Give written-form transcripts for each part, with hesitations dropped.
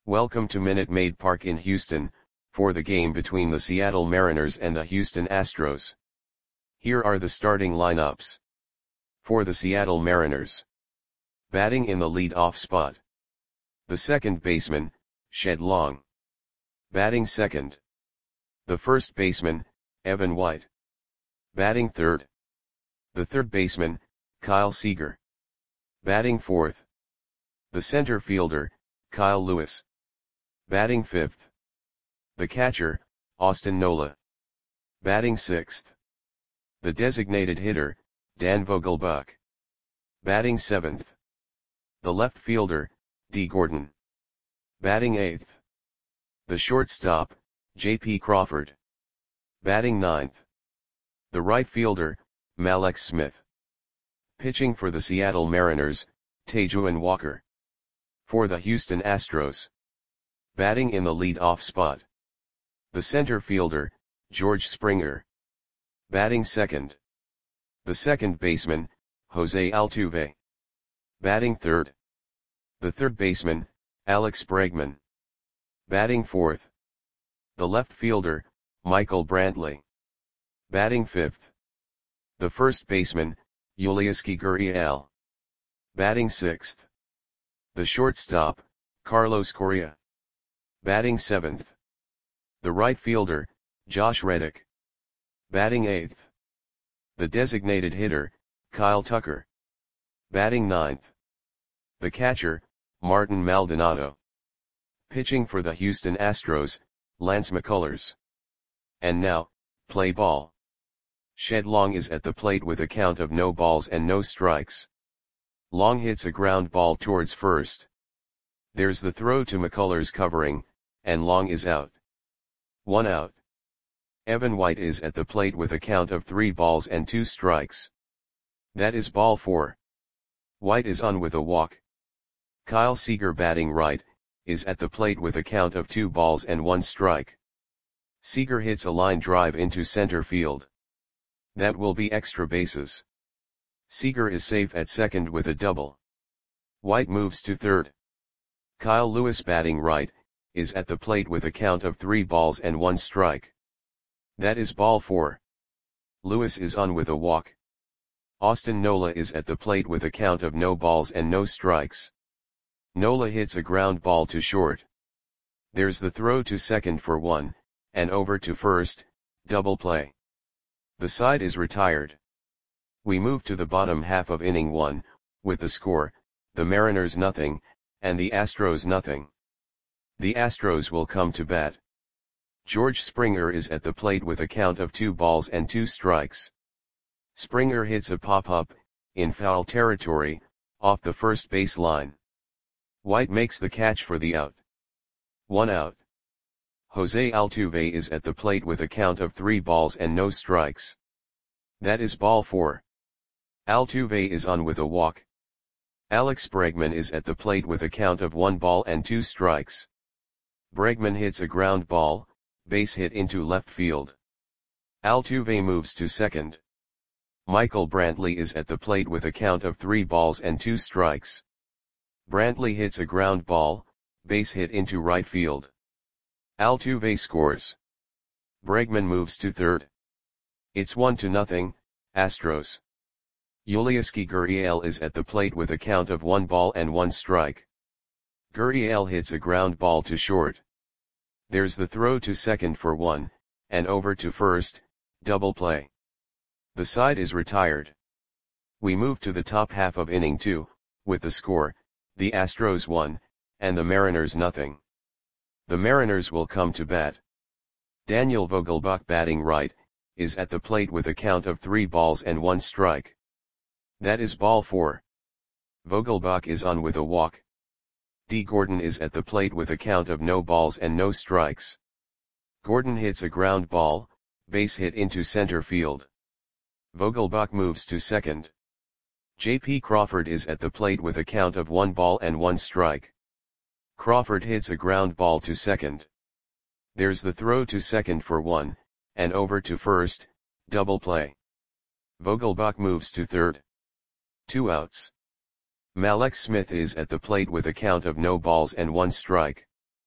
Welcome to Minute Maid Park in Houston, for the game between the Seattle Mariners and the Houston Astros. Here are the starting lineups. For the Seattle Mariners. Batting in the lead-off spot. The second baseman, Shed Long. Batting second. The first baseman, Evan White. Batting third. The third baseman, Kyle Seager. Batting fourth. The center fielder, Kyle Lewis. Batting fifth. The catcher, Austin Nola. Batting sixth. The designated hitter, Dan Vogelbach. Batting seventh. The left fielder, Dee Gordon. Batting eighth. The shortstop, J.P. Crawford. Batting ninth. The right fielder, Mallex Smith. Pitching for the Seattle Mariners, Taijuan Walker. For the Houston Astros. Batting in the lead-off spot. The center fielder, George Springer. Batting second. The second baseman, Jose Altuve. Batting third. The third baseman, Alex Bregman. Batting fourth. The left fielder, Michael Brantley. Batting fifth. The first baseman, Yulieski Gurriel. Batting sixth. The shortstop, Carlos Correa. Batting seventh. The right fielder, Josh Reddick. Batting eighth. The designated hitter, Kyle Tucker. Batting ninth. The catcher, Martin Maldonado. Pitching for the Houston Astros, Lance McCullers. And now, play ball. Shed Long is at the plate with a count of no balls and no strikes. Long hits a ground ball towards first. There's the throw to McCullers covering, and Long is out. 1 out. Evan White is at the plate with a count of 3 balls and 2 strikes. That is ball 4. White is on with a walk. Kyle Seager, batting right, is at the plate with a count of 2 balls and 1 strike. Seager hits a line drive into center field. That will be extra bases. Seager is safe at second with a double. White moves to third. Kyle Lewis, batting right, is at the plate with a count of 3 balls and 1 strike. That is ball 4. Lewis is on with a walk. Austin Nola is at the plate with a count of no balls and no strikes. Nola hits a ground ball to short. There's the throw to second for 1, and over to first, double play. The side is retired. We move to the bottom half of inning 1, with the score, the Mariners nothing, and the Astros nothing. The Astros will come to bat. George Springer is at the plate with a count of 2 balls and 2 strikes. Springer hits a pop-up, in foul territory, off the first base line. White makes the catch for the out. 1 out. Jose Altuve is at the plate with a count of 3 balls and no strikes. That is ball 4. Altuve is on with a walk. Alex Bregman is at the plate with a count of 1 ball and 2 strikes. Bregman hits a ground ball, base hit into left field. Altuve moves to second. Michael Brantley is at the plate with a count of 3 balls and 2 strikes. Brantley hits a ground ball, base hit into right field. Altuve scores. Bregman moves to third. It's 1-0, Astros. Yulieski Gurriel is at the plate with a count of 1 ball and 1 strike. Gurriel hits a ground ball to short. There's the throw to second for 1, and over to first, double play. The side is retired. We move to the top half of inning 2, with the score, the Astros 1, and the Mariners nothing. The Mariners will come to bat. Daniel Vogelbach, batting right, is at the plate with a count of 3 balls and 1 strike. That is ball 4. Vogelbach is on with a walk. Dee Gordon is at the plate with a count of no balls and no strikes. Gordon hits a ground ball, base hit into center field. Vogelbach moves to second. J.P. Crawford is at the plate with a count of 1 ball and 1 strike. Crawford hits a ground ball to second. There's the throw to second for 1, and over to first, double play. Vogelbach moves to third. 2 outs. Mallex Smith is at the plate with a count of no balls and 1 strike.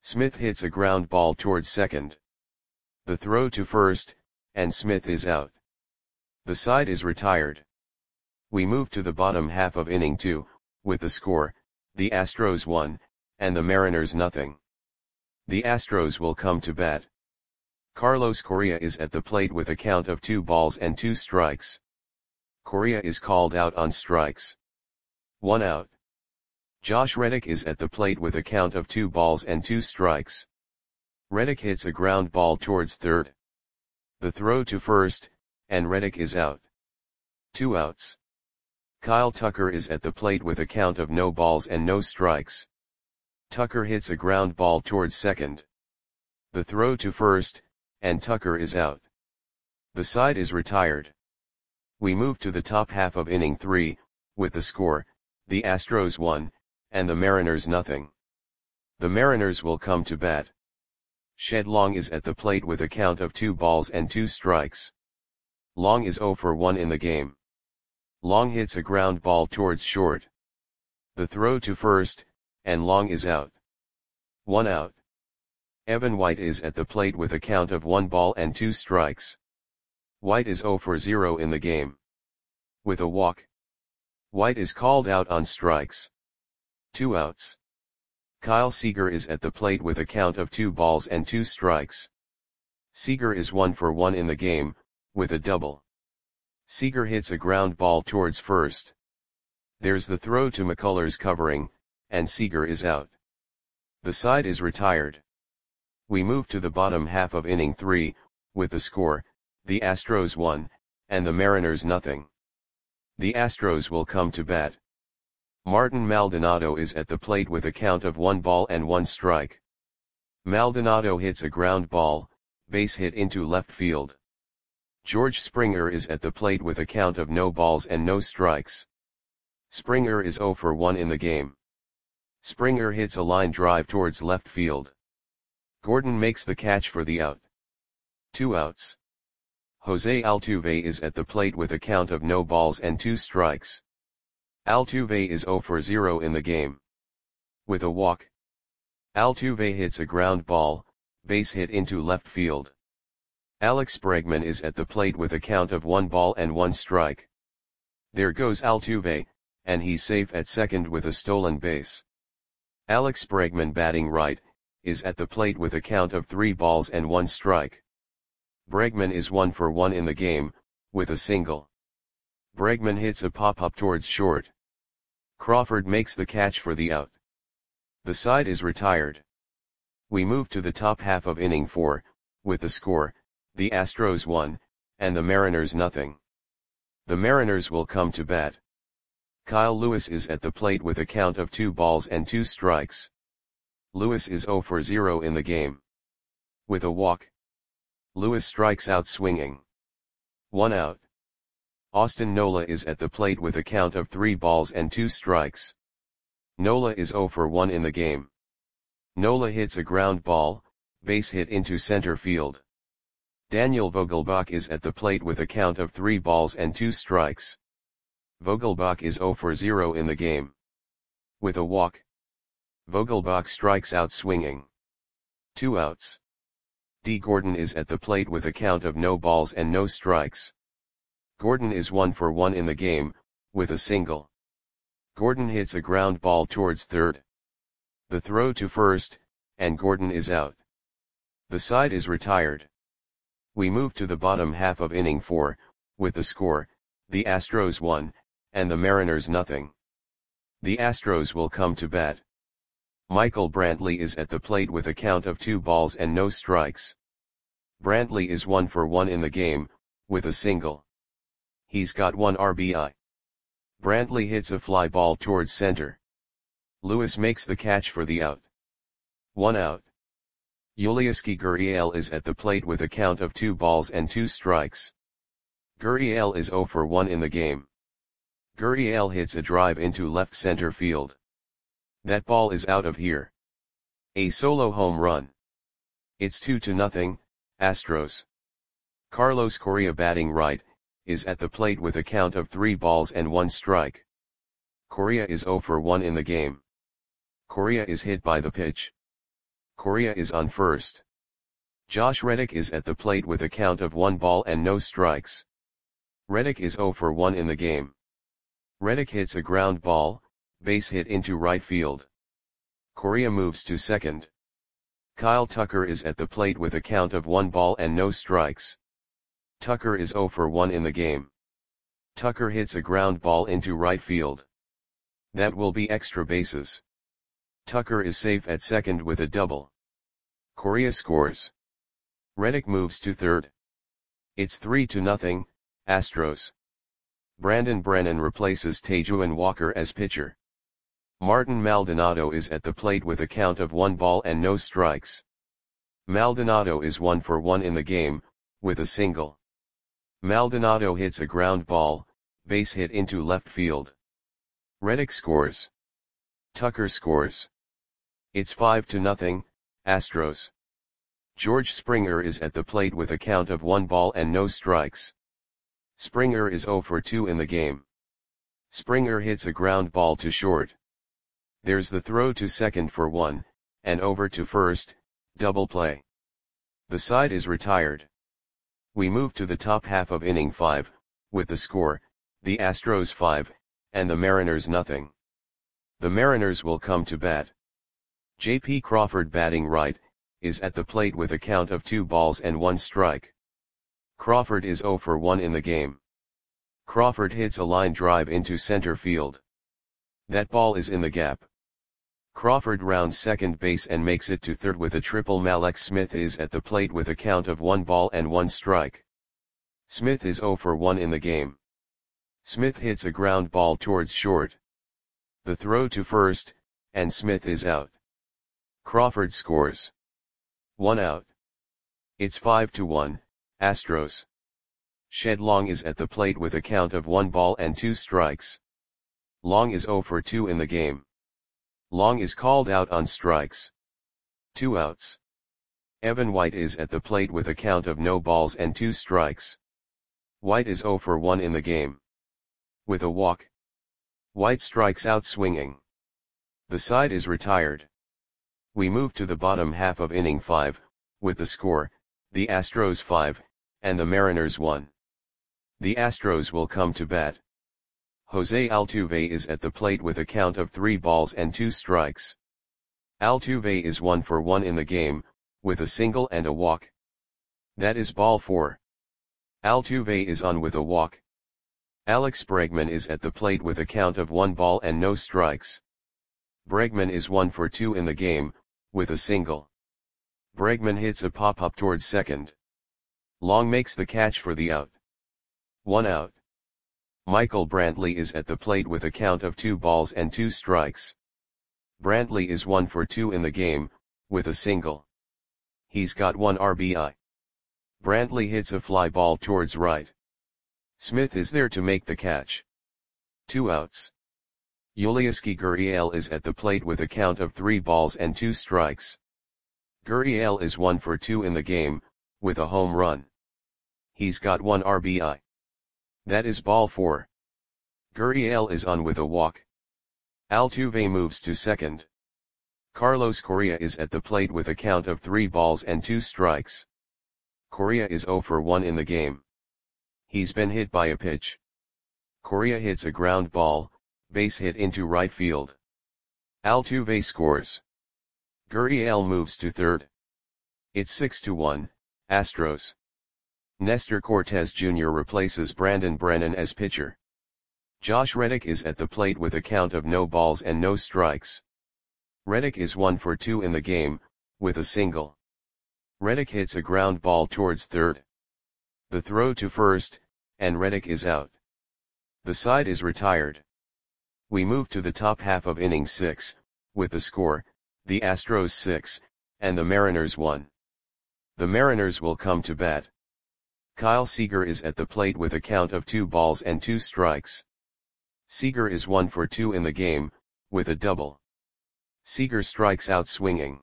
Smith hits a ground ball towards second. The throw to first, and Smith is out. The side is retired. We move to the bottom half of inning 2, with the score, the Astros 1, and the Mariners nothing. The Astros will come to bat. Carlos Correa is at the plate with a count of 2 balls and 2 strikes. Correa is called out on strikes. 1 out. Josh Reddick is at the plate with a count of 2 balls and 2 strikes. Reddick hits a ground ball towards third. The throw to first, and Reddick is out. 2 outs. Kyle Tucker is at the plate with a count of no balls and no strikes. Tucker hits a ground ball towards second. The throw to first, and Tucker is out. The side is retired. We move to the top half of inning 3, with the score, the Astros 1, and the Mariners nothing. The Mariners will come to bat. Shed Long is at the plate with a count of 2 balls and 2 strikes. Long is 0 for 1 in the game. Long hits a ground ball towards short. The throw to first, and Long is out. 1 out. Evan White is at the plate with a count of 1 ball and 2 strikes. White is 0 for 0 in the game. With a walk. White is called out on strikes. 2 outs. Kyle Seager is at the plate with a count of 2 balls and 2 strikes. Seager is 1 for 1 in the game, with a double. Seager hits a ground ball towards first. There's the throw to McCullers covering, and Seager is out. The side is retired. We move to the bottom half of inning 3, with the score, the Astros 1, and the Mariners nothing. The Astros will come to bat. Martin Maldonado is at the plate with a count of 1 ball and 1 strike. Maldonado hits a ground ball, base hit into left field. George Springer is at the plate with a count of no balls and no strikes. Springer is 0 for 1 in the game. Springer hits a line drive towards left field. Gordon makes the catch for the out. 2 outs. Jose Altuve is at the plate with a count of no balls and 2 strikes. Altuve is 0 for 0 in the game. With a walk. Altuve hits a ground ball, base hit into left field. Alex Bregman is at the plate with a count of 1 ball and 1 strike. There goes Altuve, and he's safe at second with a stolen base. Alex Bregman, batting right, is at the plate with a count of 3 balls and 1 strike. Bregman is 1 for 1 in the game, with a single. Bregman hits a pop-up towards short. Crawford makes the catch for the out. The side is retired. We move to the top half of inning 4, with the score, the Astros 1, and the Mariners nothing. The Mariners will come to bat. Kyle Lewis is at the plate with a count of 2 balls and 2 strikes. Lewis is 0 for 0 in the game. With a walk. Lewis strikes out swinging. 1 out. Austin Nola is at the plate with a count of 3 balls and 2 strikes. Nola is 0 for 1 in the game. Nola hits a ground ball, base hit into center field. Daniel Vogelbach is at the plate with a count of 3 balls and 2 strikes. Vogelbach is 0 for 0 in the game. With a walk. Vogelbach strikes out swinging. 2 outs. D. Gordon is at the plate with a count of no balls and no strikes. Gordon is 1 for 1 in the game, with a single. Gordon hits a ground ball towards third. The throw to first, and Gordon is out. The side is retired. We move to the bottom half of inning 4, with the score, the Astros 1, and the Mariners nothing. The Astros will come to bat. Michael Brantley is at the plate with a count of 2 balls and no strikes. Brantley is 1 for 1 in the game, with a single. He's got 1 RBI. Brantley hits a fly ball towards center. Lewis makes the catch for the out. 1 out. Yulieski Gurriel is at the plate with a count of 2 balls and 2 strikes. Gurriel is 0 for 1 in the game. Gurriel hits a drive into left center field. That ball is out of here. A solo home run. It's 2-0, Astros. Carlos Correa, batting right, is at the plate with a count of 3 balls and 1 strike. Correa is 0 for 1 in the game. Correa is hit by the pitch. Correa is on first. Josh Reddick is at the plate with a count of 1 ball and no strikes. Reddick is 0 for 1 in the game. Reddick hits a ground ball, base hit into right field. Correa moves to second. Kyle Tucker is at the plate with a count of 1 ball and no strikes. Tucker is 0 for 1 in the game. Tucker hits a ground ball into right field. That will be extra bases. Tucker is safe at second with a double. Correa scores. Reddick moves to third. It's 3-0, Astros. Brandon Brennan replaces Taijuan Walker as pitcher. Martin Maldonado is at the plate with a count of 1 ball and no strikes. Maldonado is 1 for 1 in the game, with a single. Maldonado hits a ground ball, base hit into left field. Reddick scores. Tucker scores. It's 5-0, Astros. George Springer is at the plate with a count of 1 ball and no strikes. Springer is 0 for 2 in the game. Springer hits a ground ball to short. There's the throw to second for 1, and over to first, double play. The side is retired. We move to the top half of inning 5, with the score, the Astros 5, and the Mariners nothing. The Mariners will come to bat. J.P. Crawford batting right, is at the plate with a count of 2 balls and 1 strike. Crawford is 0 for 1 in the game. Crawford hits a line drive into center field. That ball is in the gap. Crawford rounds second base and makes it to third with a triple. Mallex Smith is at the plate with a count of 1 ball and 1 strike. Smith is 0 for 1 in the game. Smith hits a ground ball towards short. The throw to first, and Smith is out. Crawford scores. 1 out. It's 5-1, Astros. Shed Long is at the plate with a count of 1 ball and 2 strikes. Long is 0 for 2 in the game. Long is called out on strikes. 2 outs. Evan White is at the plate with a count of no balls and 2 strikes. White is 0 for 1 in the game. With a walk. White strikes out swinging. The side is retired. We move to the bottom half of inning 5, with the score, the Astros 5, and the Mariners 1. The Astros will come to bat. Jose Altuve is at the plate with a count of 3 balls and 2 strikes. Altuve is 1 for 1 in the game, with a single and a walk. That is ball 4. Altuve is on with a walk. Alex Bregman is at the plate with a count of 1 ball and no strikes. Bregman is 1 for 2 in the game, with a single. Bregman hits a pop-up towards second. Long makes the catch for the out. 1 out. Michael Brantley is at the plate with a count of 2 balls and 2 strikes. Brantley is 1 for 2 in the game, with a single. He's got 1 RBI. Brantley hits a fly ball towards right. Smith is there to make the catch. 2 outs. Yulieski Gurriel is at the plate with a count of 3 balls and 2 strikes. Gurriel is 1 for 2 in the game, with a home run. He's got 1 RBI. That is ball 4. Gurriel is on with a walk. Altuve moves to second. Carlos Correa is at the plate with a count of 3 balls and 2 strikes. Correa is 0 for 1 in the game. He's been hit by a pitch. Correa hits a ground ball, base hit into right field. Altuve scores. Gurriel moves to third. It's 6-1, Astros. Nestor Cortez Jr. replaces Brandon Brennan as pitcher. Josh Reddick is at the plate with a count of no balls and no strikes. Reddick is 1 for 2 in the game, with a single. Reddick hits a ground ball towards third. The throw to first, and Reddick is out. The side is retired. We move to the top half of inning 6, with the score, the Astros 6, and the Mariners 1. The Mariners will come to bat. Kyle Seager is at the plate with a count of 2 balls and 2 strikes. Seager is 1 for 2 in the game, with a double. Seager strikes out swinging.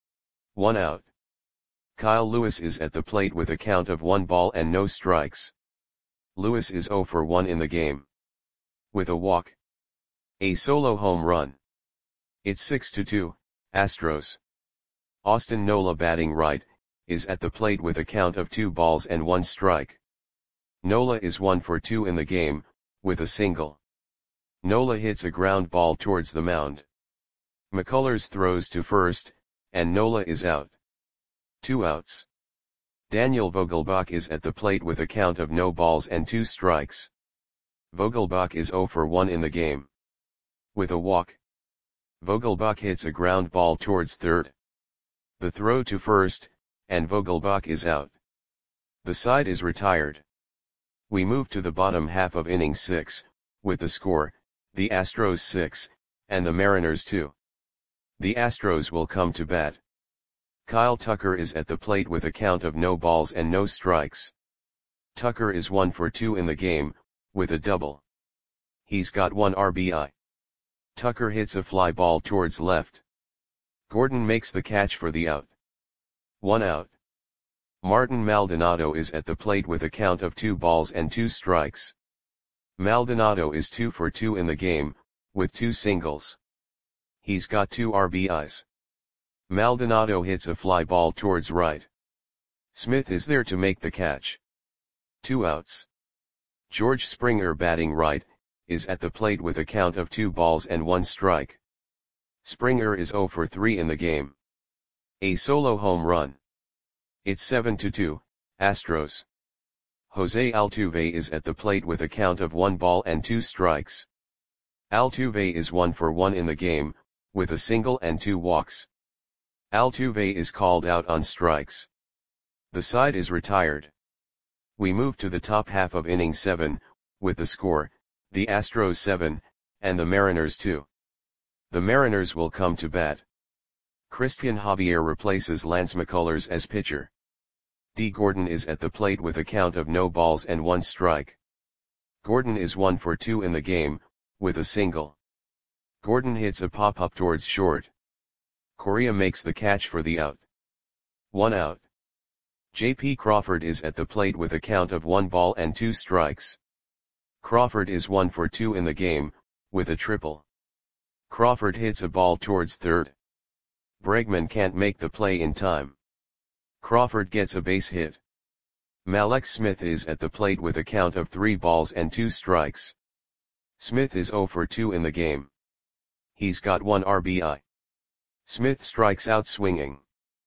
1 out. Kyle Lewis is at the plate with a count of 1 ball and no strikes. Lewis is 0 for 1 in the game. With a walk. A solo home run. It's 6-2, Astros. Austin Nola batting right, is at the plate with a count of 2 balls and 1 strike. Nola is 1 for 2 in the game, with a single. Nola hits a ground ball towards the mound. McCullers throws to first, and Nola is out. 2 outs. Daniel Vogelbach is at the plate with a count of no balls and 2 strikes. Vogelbach is 0 for 1 in the game. With a walk. Vogelbach hits a ground ball towards third. The throw to first, and Vogelbach is out. The side is retired. We move to the bottom half of inning 6, with the score, the Astros 6, and the Mariners 2. The Astros will come to bat. Kyle Tucker is at the plate with a count of no balls and no strikes. Tucker is 1 for 2 in the game, with a double. He's got 1 RBI. Tucker hits a fly ball towards left. Gordon makes the catch for the out. 1 out. Martin Maldonado is at the plate with a count of 2 balls and 2 strikes. Maldonado is 2 for 2 in the game, with 2 singles. He's got 2 RBIs. Maldonado hits a fly ball towards right. Smith is there to make the catch. 2 outs. George Springer batting right, is at the plate with a count of 2 balls and 1 strike. Springer is 0 for 3 in the game. A solo home run. It's 7-2, Astros. Jose Altuve is at the plate with a count of 1 ball and 2 strikes. Altuve is 1 for 1 in the game, with a single and 2 walks. Altuve is called out on strikes. The side is retired. We move to the top half of inning 7, with the score, the Astros 7, and the Mariners 2. The Mariners will come to bat. Christian Javier replaces Lance McCullers as pitcher. D. Gordon is at the plate with a count of no balls and 1 strike. Gordon is 1 for 2 in the game, with a single. Gordon hits a pop-up towards short. Correa makes the catch for the out. 1 out. J.P. Crawford is at the plate with a count of 1 ball and 2 strikes. Crawford is 1 for 2 in the game, with a triple. Crawford hits a ball towards third. Bregman can't make the play in time. Crawford gets a base hit. Mallex Smith is at the plate with a count of 3 balls and 2 strikes. Smith is 0 for 2 in the game. He's got 1 RBI. Smith strikes out swinging.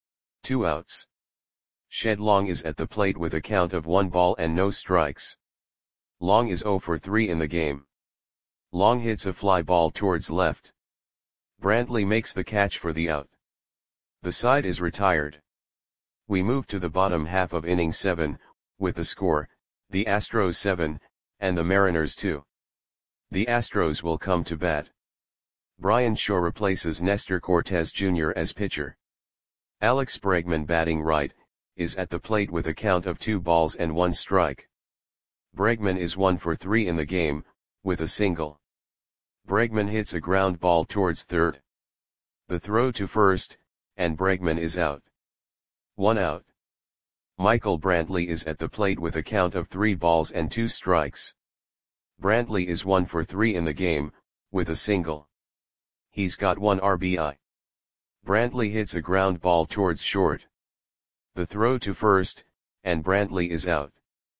2 outs. Shed Long is at the plate with a count of 1 ball and no strikes. Long is 0 for 3 in the game. Long hits a fly ball towards left. Brantley makes the catch for the out. The side is retired. We move to the bottom half of inning 7, with the score, the Astros 7, and the Mariners 2. The Astros will come to bat. Brian Shaw replaces Nestor Cortez Jr. as pitcher. Alex Bregman batting right, is at the plate with a count of 2 balls and 1 strike. Bregman is 1 for 3 in the game, with a single. Bregman hits a ground ball towards third. The throw to first, and Bregman is out. 1 out. Michael Brantley is at the plate with a count of 3 balls and 2 strikes. Brantley is 1 for 3 in the game, with a single. He's got 1 RBI. Brantley hits a ground ball towards short. The throw to first, and Brantley is out.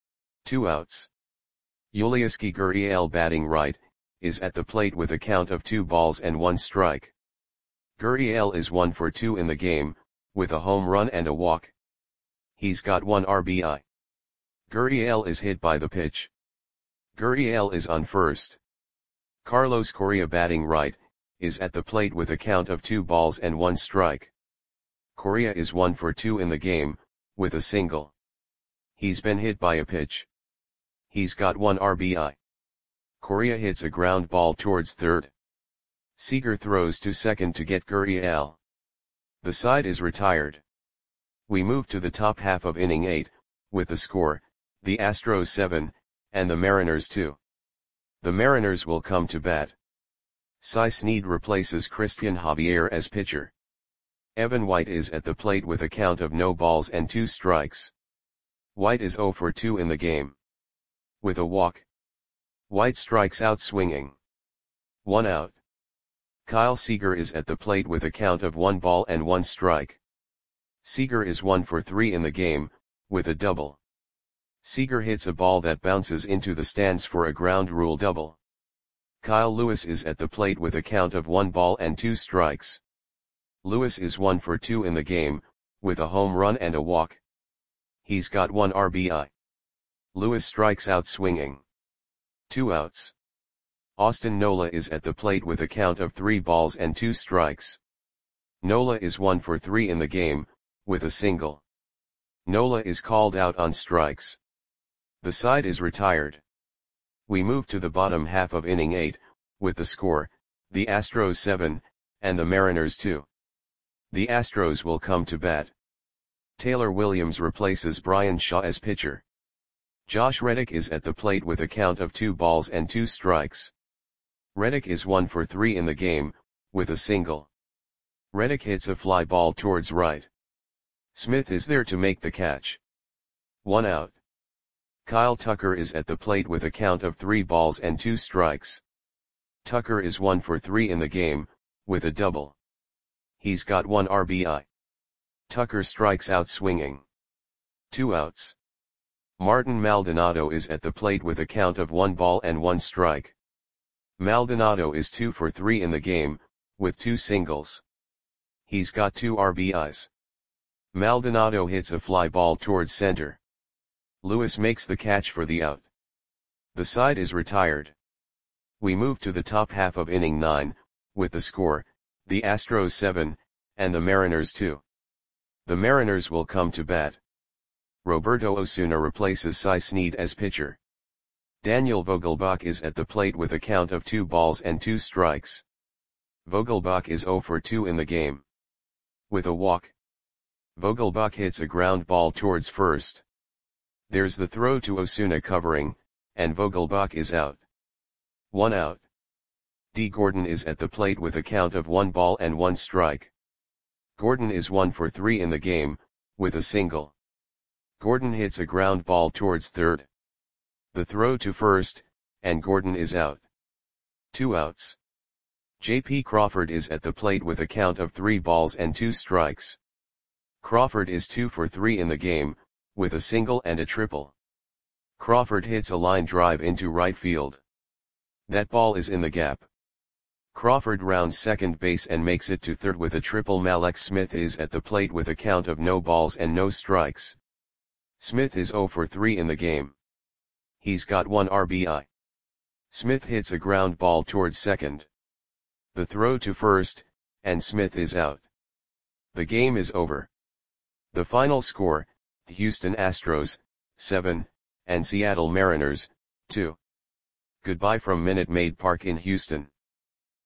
2 outs. Yulieski Gurriel batting right, is at the plate with a count of 2 balls and 1 strike. Gurriel is 1 for 2 in the game, with a home run and a walk. He's got 1 RBI. Gurriel is hit by the pitch. Gurriel is on first. Carlos Correa batting right, is at the plate with a count of 2 balls and 1 strike. Correa is 1 for 2 in the game, with a single. He's been hit by a pitch. He's got 1 RBI. Correa hits a ground ball towards third. Seager throws to second to get Gurriel. The side is retired. We move to the top half of inning 8, with the score, the Astros 7, and the Mariners 2. The Mariners will come to bat. Cy Snead replaces Christian Javier as pitcher. Evan White is at the plate with a count of no balls and 2 strikes. White is 0 for 2 in the game. With a walk. White strikes out swinging. 1 out. Kyle Seager is at the plate with a count of 1 ball and 1 strike. Seager is 1 for 3 in the game, with a double. Seager hits a ball that bounces into the stands for a ground rule double. Kyle Lewis is at the plate with a count of 1 ball and 2 strikes. Lewis is 1 for 2 in the game, with a home run and a walk. He's got 1 RBI. Lewis strikes out swinging. 2 outs. Austin Nola is at the plate with a count of 3 balls and 2 strikes. Nola is 1 for 3 in the game, with a single. Nola is called out on strikes. The side is retired. We move to the bottom half of inning 8, with the score, the Astros 7, and the Mariners 2. The Astros will come to bat. Taylor Williams replaces Brian Shaw as pitcher. Josh Reddick is at the plate with a count of 2 balls and 2 strikes. Reddick is 1 for 3 in the game, with a single. Reddick hits a fly ball towards right. Smith is there to make the catch. 1 out. Kyle Tucker is at the plate with a count of 3 balls and 2 strikes. Tucker is 1 for 3 in the game, with a double. He's got 1 RBI. Tucker strikes out swinging. 2 outs. Martin Maldonado is at the plate with a count of 1 ball and 1 strike. Maldonado is 2 for 3 in the game, with 2 singles. He's got 2 RBIs. Maldonado hits a fly ball towards center. Lewis makes the catch for the out. The side is retired. We move to the top half of inning 9, with the score, the Astros 7, and the Mariners 2. The Mariners will come to bat. Roberto Osuna replaces Cy Snead as pitcher. Daniel Vogelbach is at the plate with a count of 2 balls and 2 strikes. Vogelbach is 0 for 2 in the game. With a walk. Vogelbach hits a ground ball towards first. There's the throw to Osuna covering, and Vogelbach is out. 1 out. D. Gordon is at the plate with a count of 1 ball and 1 strike. Gordon is 1 for 3 in the game, with a single. Gordon hits a ground ball towards third. The throw to first, and Gordon is out. 2 outs. J.P. Crawford is at the plate with a count of 3 balls and 2 strikes. Crawford is 2 for 3 in the game, with a single and a triple. Crawford hits a line drive into right field. That ball is in the gap. Crawford rounds second base and makes it to third with a triple. Mallex Smith is at the plate with a count of no balls and no strikes. Smith is 0 for 3 in the game. He's got 1 RBI. Smith hits a ground ball towards second. The throw to first, and Smith is out. The game is over. The final score, Houston Astros, 7, and Seattle Mariners, 2. Goodbye from Minute Maid Park in Houston.